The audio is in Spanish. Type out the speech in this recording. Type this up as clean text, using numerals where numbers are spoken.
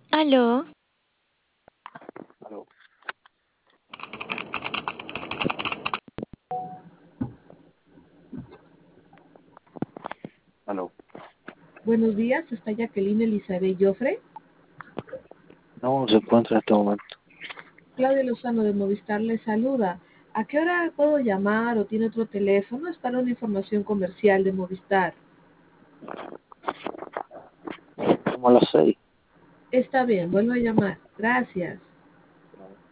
Aló, Aló, aló. Buenos días, está Jacqueline Elizabeth Joffre. No se encuentra en este momento. Claudia Lozano de Movistar le saluda. ¿A qué hora puedo llamar o tiene otro teléfono? Es para una información comercial de Movistar. Como a las 6. Está bien, vuelvo a llamar. Gracias.